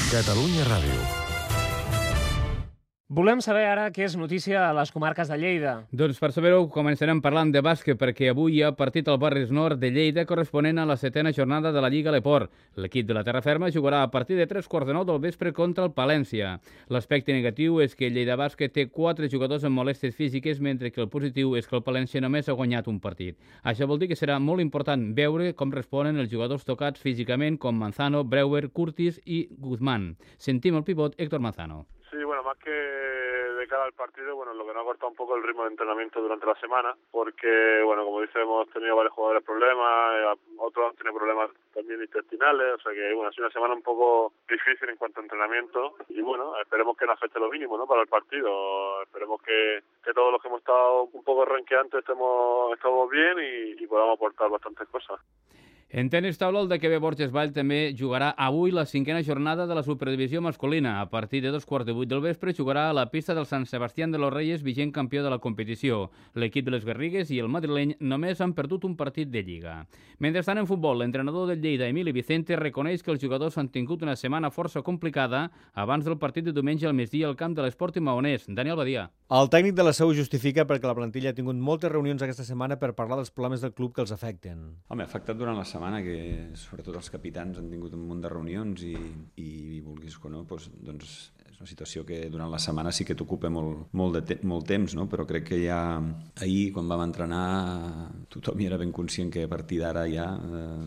Catalunya Ràdio. Volem saber ara què és notícia a les comarques de Lleida. Doncs per saber-ho començarem parlant de bàsquet, perquè avui hi ha partit al Barris Nord de Lleida corresponent a la 7a jornada de la Lliga Leport. L'equip de la Terraferma jugarà a partir de 3:45 del vespre contra el Palència. L'aspecte negatiu és que Lleida Bàsquet té 4 jugadors amb molèsties físiques, mentre que el positiu és que el Palència només ha guanyat un partit. Això vol dir que serà molt important veure com responen els jugadors tocats físicament com Manzano, Breuer, Curtis i Guzmán. Sentim el pivot Héctor Manzano. Sí, bueno, más que de cara al partido, bueno, lo que nos ha cortado un poco el ritmo de entrenamiento durante la semana, porque, bueno, como dice, hemos tenido varios jugadores problemas, otros han tenido problemas también intestinales, o sea que, bueno, ha sido una semana un poco difícil en cuanto a entrenamiento, y bueno, esperemos que nos afecte lo mínimo, ¿no?, para el partido. Esperemos que todos los que hemos estado un poco renqueantes estemos bien y podamos aportar bastantes cosas. En tenis taula, el DQB Borges Vall també jugarà avui la 5a jornada de la Superdivisió masculina. A partir de 2:15 del vespre jugarà a la pista del Sant Sebastián de los Reyes, vigent campió de la competició. L'equip de les Garrigues i el madrileny només han perdut un partit de Lliga. Mentrestant, en futbol, l'entrenador del Lleida, Emili Vicente, reconeix que els jugadors han tingut una setmana força complicada abans del partit de diumenge al migdia al camp de l'Esporting Maonès. Daniel Badia. El tècnic de la Seu justifica perquè la plantilla ha tingut moltes reunions aquesta setmana per parlar dels problemes del club que els afecten. Home, ha afectat durant la setmana que sobretot els capitans han tingut un munt de reunions i vulguis o no, doncs és una situació que durant la setmana sí que t'ocupa molt temps, no? Però crec que ja ahir, quan vam entrenar, tothom era ben conscient que a partir d'ara ja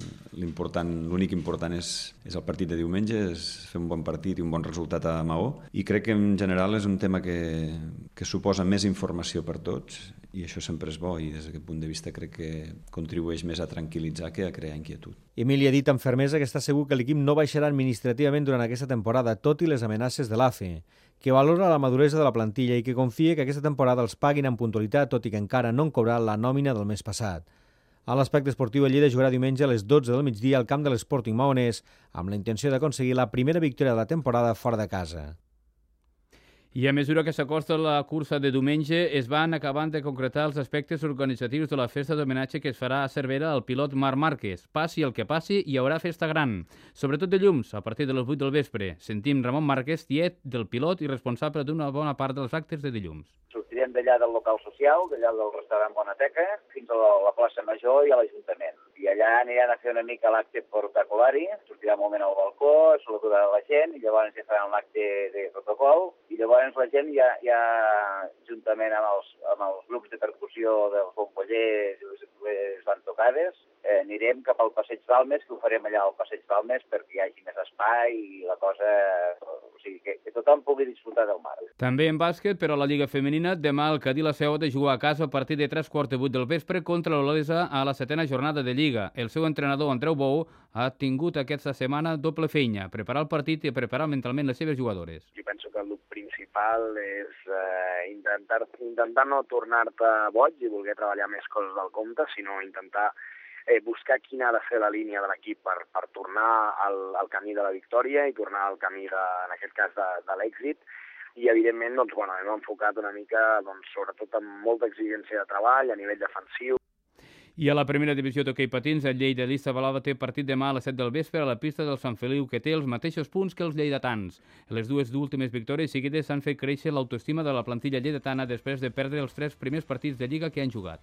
l'únic important és el partit de diumenge, és fer un bon partit i un bon resultat a Maó, i crec que en general és un tema que suposa més informació per tots, i això sempre és bo, i des d'aquest punt de vista crec que contribueix més a tranquil·litzar que a crear inquietud. Emili ha dit amb fermesa que està segur que l'equip no baixarà administrativament durant aquesta temporada, tot i les amenaces de l'AFE, que valora la maduresa de la plantilla i que confia que aquesta temporada els paguin amb puntualitat, tot i que encara no han cobrat la nòmina del mes passat. A l'aspecte esportiu, el Lleida jugarà diumenge a les 12 del migdia al camp de l'Sporting Maonès, amb la intenció d'aconseguir la primera victòria de la temporada fora de casa. I a mesura que s'acosta la cursa de diumenge, es van acabant de concretar els aspectes organitzatius de la festa d'homenatge que es farà a Cervera al pilot Marc Márquez. Passi el que passi, hi haurà festa gran. Sobretot de llums, a partir de les 8 del vespre. Sentim Ramon Márquez, tiet del pilot i responsable d'una bona part dels actes de dilluns. Sortirem d'allà del local social, d'allà del restaurant Bonateca, fins a la plaça Major i a l'Ajuntament. I allà aniran a fer una mica l'acte protocolari, sortirà un moment al balcó, saludarà la gent, i llavors ja faran l'acte de protocol, i llavors la gent ja juntament amb els grups de percussió dels bombollers i les bantocades, anirem cap al Passeig Balmes, que ho farem allà al Passeig Balmes perquè hi hagi més espai i la cosa... O sigui, que tothom pugui disfrutar del mar. També en bàsquet, però a la Lliga Femenina, demà el Cadí la Seu ha de jugar a casa a partir de 3:15 del vespre contra l'Olesa a la 7a jornada de Lliga. El seu entrenador, Andreu Bou, ha tingut aquesta setmana doble feina, preparar el partit i preparar mentalment les seves jugadores. Jo penso que el principal és intentar no tornar-te boig i voler treballar més coses del compte, sinó intentar buscar quina ha de ser la línia de l'equip per tornar al camí de la victòria i tornar al camí, en aquest cas, de l'èxit. I, evidentment, doncs, hem enfocat una mica, sobretot amb molta exigència de treball a nivell defensiu. I a la primera divisió d'hoquei patins, el Lleida Lista Balava té partit demà a les 7 del vespre a la pista del Sant Feliu, que té els mateixos punts que els lleidatans. Les dues últimes victòries seguides han fet créixer l'autoestima de la plantilla lleidatana després de perdre els 3 primers partits de Lliga que han jugat.